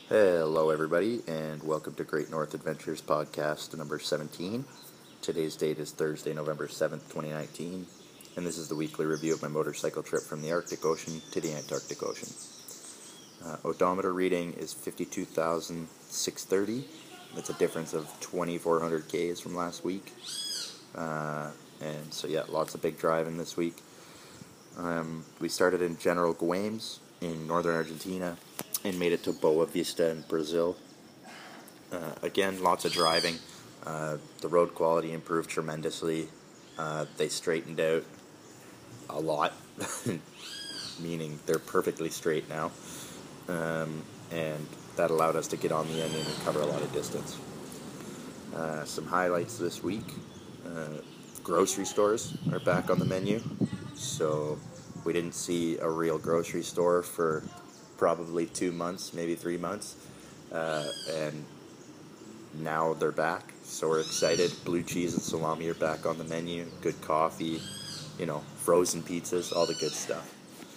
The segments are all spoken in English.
Hello, everybody, and welcome to Great North Adventures podcast number 17. Today's date is Thursday, November 7th, 2019, and this is the weekly review of my motorcycle trip from the Arctic Ocean to the Antarctic Ocean. Odometer reading is 52,630. That's a difference of 2,400 Ks from last week. And so, lots of big driving this week. We started in General Guemes in northern Argentina and made it to Boa Vista in Brazil. Again, lots of driving. The road quality improved tremendously. They straightened out a lot, meaning they're perfectly straight now. And that allowed us to get on the onion and cover a lot of distance. Some highlights this week. Grocery stores are back on the menu. So we didn't see a real grocery store for probably 2 months, maybe 3 months. And now they're back. So we're excited. Blue cheese and salami are back on the menu. Good coffee, frozen pizzas, all the good stuff.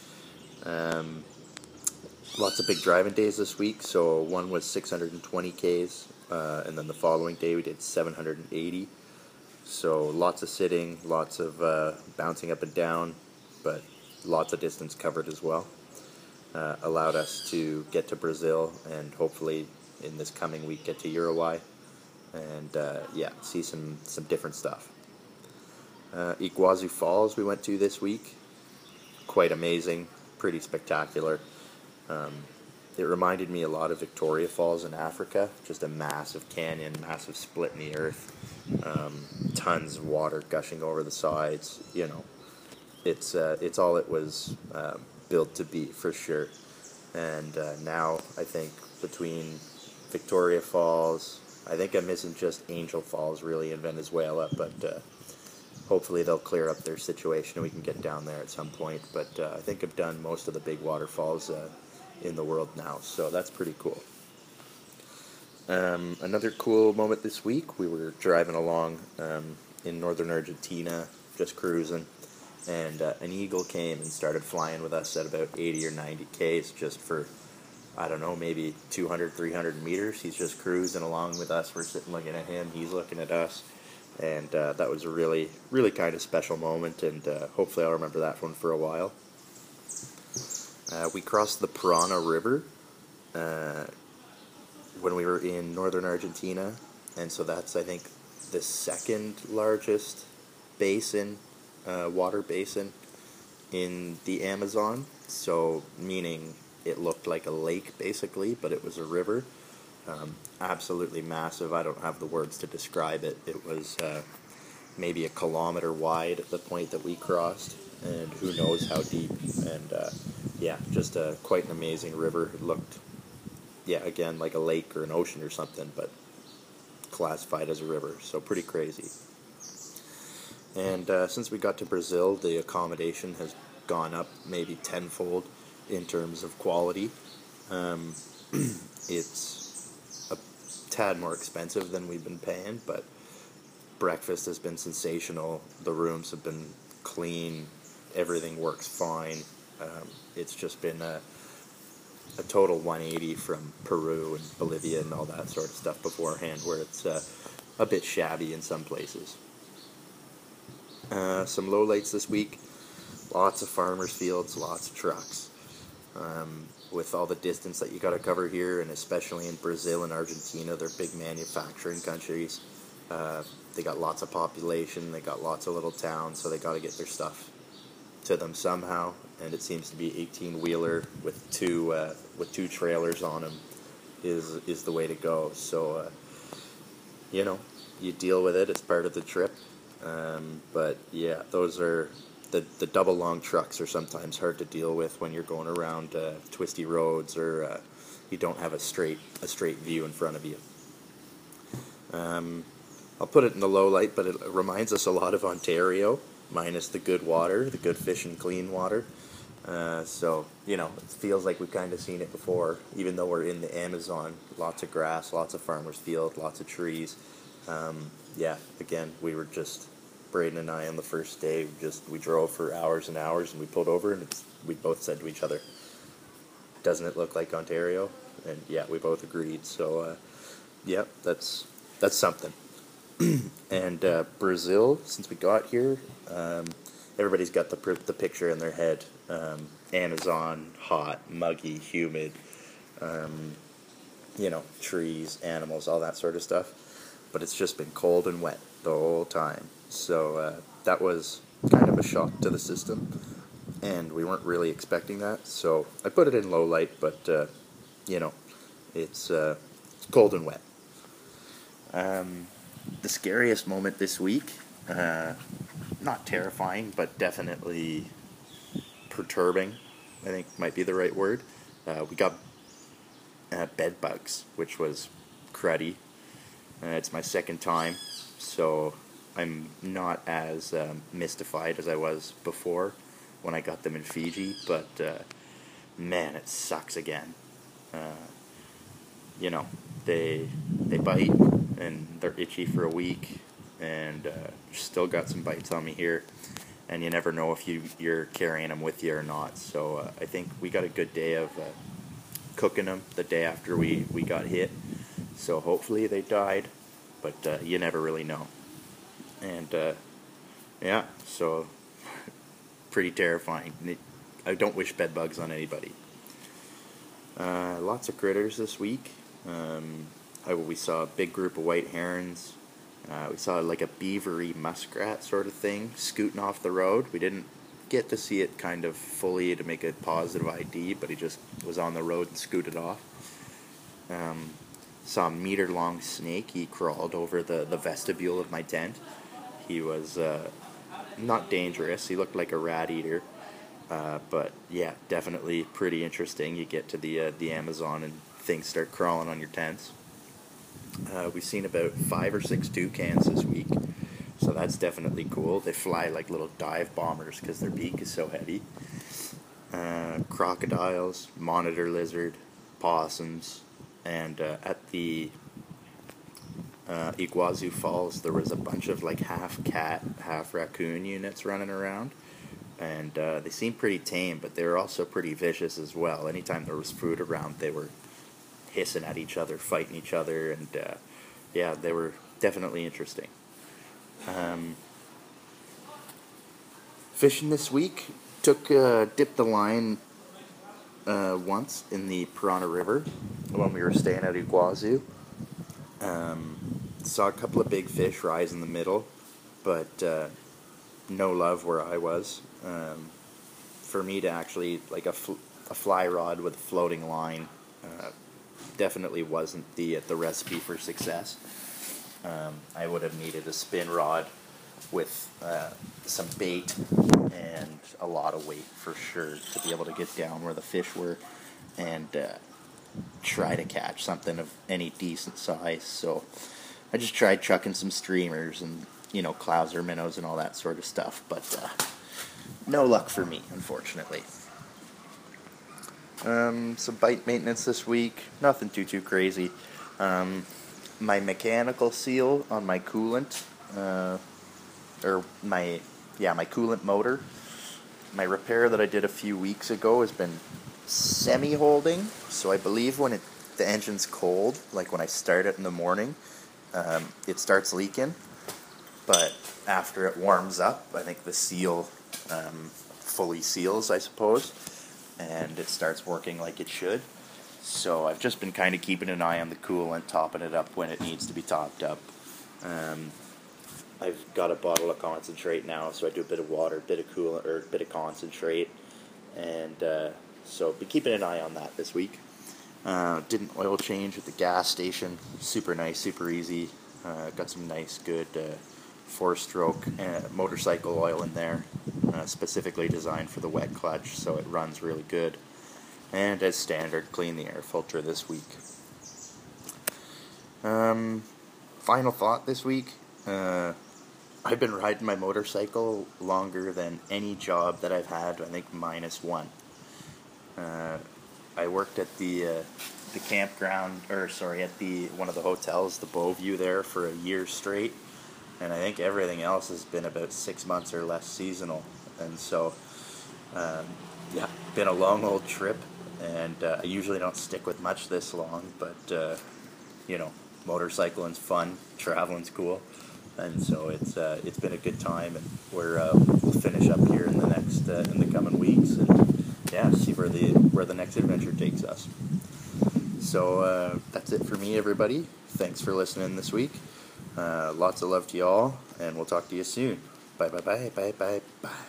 Lots of big driving days this week. So one was 620 Ks, and then the following day we did 780. So lots of sitting, lots of bouncing up and down, but lots of distance covered as well. Allowed us to get to Brazil and hopefully in this coming week get to Uruguay and see some different stuff. Iguazu Falls we went to this week. Quite amazing, pretty spectacular. It reminded me a lot of Victoria Falls in Africa, just a massive canyon, massive split in the earth, tons of water gushing over the sides. It's all it was built to be, for sure. And now I think between Victoria Falls, I think I'm missing just Angel Falls really in Venezuela, but hopefully they'll clear up their situation and we can get down there at some point. But I think I've done most of the big waterfalls in the world now, so that's pretty cool. Another cool moment this week, we were driving along in northern Argentina, just cruising, and an eagle came and started flying with us at about 80 or 90 Ks just for, I don't know, maybe 200, 300 meters. He's just cruising along with us. We're sitting looking at him. He's looking at us. And that was a really, really kind of special moment, and hopefully I'll remember that one for a while. We crossed the Parana River when we were in northern Argentina, and so that's, I think, the second largest basin, water basin in the Amazon, so meaning it looked like a lake basically, but it was a river. Absolutely massive. I don't have the words to describe it. It was maybe a kilometer wide at the point that we crossed, and who knows how deep. And just quite an amazing river. It looked, again, like a lake or an ocean or something, but classified as a river, so pretty crazy. And since we got to Brazil, the accommodation has gone up maybe tenfold in terms of quality. It's a tad more expensive than we've been paying, but breakfast has been sensational. The rooms have been clean. Everything works fine. It's just been a total 180 from Peru and Bolivia and all that sort of stuff beforehand, where it's a bit shabby in some places. Some lowlights this week. Lots of farmers' fields, lots of trucks. With all the distance that you got to cover here, and especially in Brazil and Argentina, they're big manufacturing countries. They got lots of population, they got lots of little towns, so they got to get their stuff to them somehow. And it seems to be 18-wheeler with two trailers on them is the way to go. So you deal with it. It's part of the trip. But those are the double long trucks are sometimes hard to deal with when you're going around twisty roads, or you don't have a straight view in front of you. I'll put it in the low light, but it reminds us a lot of Ontario, minus the good water, the good fish and clean water. So it feels like we've kind of seen it before, even though we're in the Amazon. Lots of grass, lots of farmers' field, lots of trees. Again, we were just, Braden and I on the first day, we drove for hours and hours, and we pulled over, and we both said to each other, doesn't it look like Ontario? and yeah, we both agreed. So yeah, that's something. And Brazil, since we got here, everybody's got the picture in their head. Amazon, hot, muggy, humid, trees, animals, all that sort of stuff. But it's just been cold and wet the whole time. So that was kind of a shock to the system, and we weren't really expecting that. So I put it in low light, but it's cold and wet. The scariest moment this week, not terrifying, but definitely perturbing, I think might be the right word. We got bed bugs, which was cruddy. It's my second time, so I'm not as mystified as I was before when I got them in Fiji, but man, it sucks again. They bite, and they're itchy for a week, and still got some bites on me here, and you never know if you're carrying them with you or not. So I think we got a good day of cooking them the day after we got hit, so hopefully they died, but you never really know. And yeah, so pretty terrifying. I don't wish bed bugs on anybody. Lots of critters this week. We saw a big group of white herons. We saw like a beavery muskrat sort of thing scooting off the road. We didn't get to see it kind of fully to make a positive ID, but he just was on the road and scooted off. Saw a meter-long snake. He crawled over the vestibule of my tent. He was not dangerous. He looked like a rat eater. But yeah, definitely pretty interesting. You get to the Amazon and things start crawling on your tents. We've seen about 5 or 6 toucans this week, so that's definitely cool. They fly like little dive bombers because their beak is so heavy. Crocodiles, monitor lizard, possums, and at the Iguazu Falls there was a bunch of like half cat, half raccoon units running around. And they seemed pretty tame, but they were also pretty vicious as well. Anytime there was food around, they were hissing at each other, fighting each other, and yeah, they were definitely interesting. Fishing this week, dipped the line once in the Piranha River when we were staying at Iguazu. Saw a couple of big fish rise in the middle, but no love where I was. For me to actually, like a fly rod with a floating line, definitely wasn't the recipe for success. I would have needed a spin rod with some bait and a lot of weight for sure to be able to get down where the fish were and try to catch something of any decent size. So I just tried chucking some streamers and clouser minnows and all that sort of stuff, but no luck for me, unfortunately. Some bite maintenance this week, nothing too crazy. My mechanical seal on my coolant, my coolant motor, my repair that I did a few weeks ago has been semi-holding, so I believe when the engine's cold, like when I start it in the morning, it starts leaking. But after it warms up, I think the seal fully seals, I suppose, and it starts working like it should. So I've just been kind of keeping an eye on the coolant, topping it up when it needs to be topped up. I've got a bottle of concentrate now, so I do a bit of water, bit of coolant, or a bit of concentrate, and so be keeping an eye on that this week. Did an oil change at the gas station, super nice, super easy. Got some nice, good 4-stroke motorcycle oil in there, specifically designed for the wet clutch, so it runs really good. And as standard, clean the air filter this week. Final thought this week, I've been riding my motorcycle longer than any job that I've had, I think -1. I worked at the campground, at one of the hotels, the Beauview there, for a year straight. And I think everything else has been about 6 months or less seasonal. And so, been a long old trip. and I usually don't stick with much this long, but you know, motorcycling's fun, traveling's cool, and so it's been a good time, and we'll finish up here in the coming weeks, and yeah, see where the next adventure takes us. So that's it for me, everybody. Thanks for listening this week. Lots of love to y'all, and we'll talk to you soon. Bye bye bye bye bye bye.